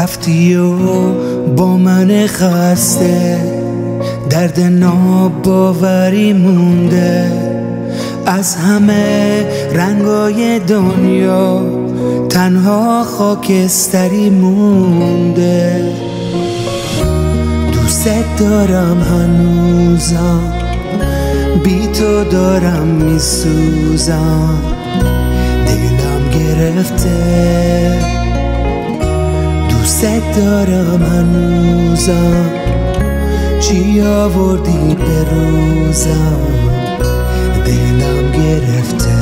رفتی و با من خسته درد ناباوری مونده. از همه رنگای دنیا تنها خاکستری مونده. دوست دارم هنوزم، بی تو دارم میسوزم، دلم گرفته. دوست دارم هنوزم، چی آوردی به روزم، دلم گرفته.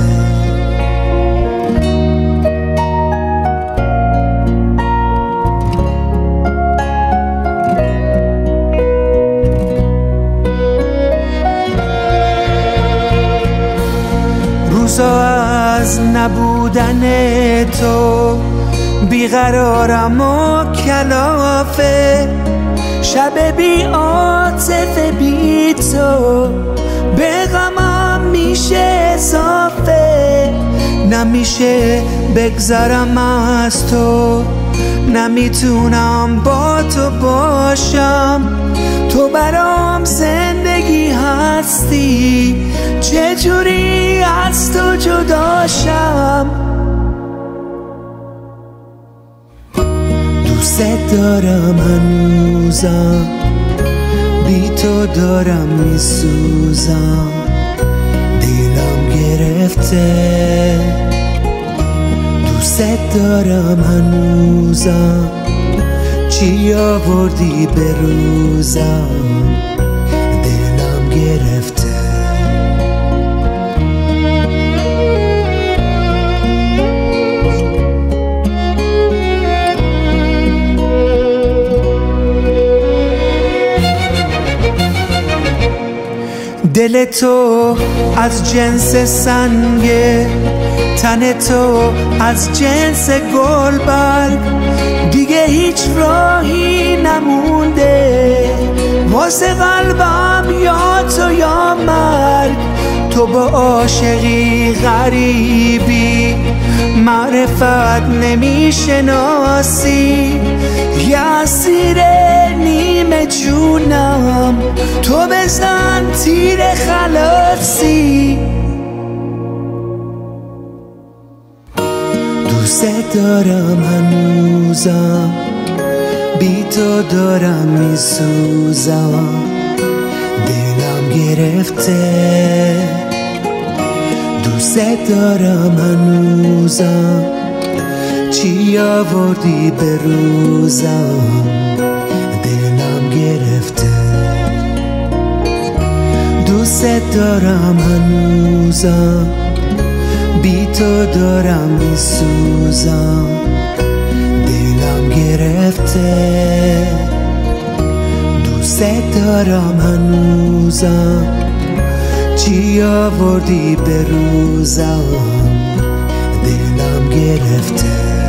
روزا از نبودن تو بیقرارم و کلافه، شب بی عاطفه بی تو به غمم میشه اضافه. نمیشه بگذرم از تو، نمیتونم با تو باشم. تو برام زندگی هستی، چجوری از تو جداشم. دوست دارم هنوزم، بی تو دارم میسوزم، دلم گرفته. دوست دارم هنوزم، چی آوردی به روزم، دلم گرفته. دل تو از جنس سنگه، تن تو از جنس گلبرگ، دیگه هیچ راهی نمونده واسه قلبم، یا تو یا مرگ. تو با عاشقی غریبی، معرفت نمیشناسی، یه اسیر نیمه جونم، تو بزن تیر خلاصی. دوست دارم هنوزم، بی تو دارم میسوزم، دلم گرفته. دوست دارم هنوزم، چی آوردی به روزم، دلم گرفته. دوست دارم هنوزم، بی تو دارم میسوزم، دلم گرفته. دوست دارم هنوزم، چی آوردی به روزم، دلم گرفته.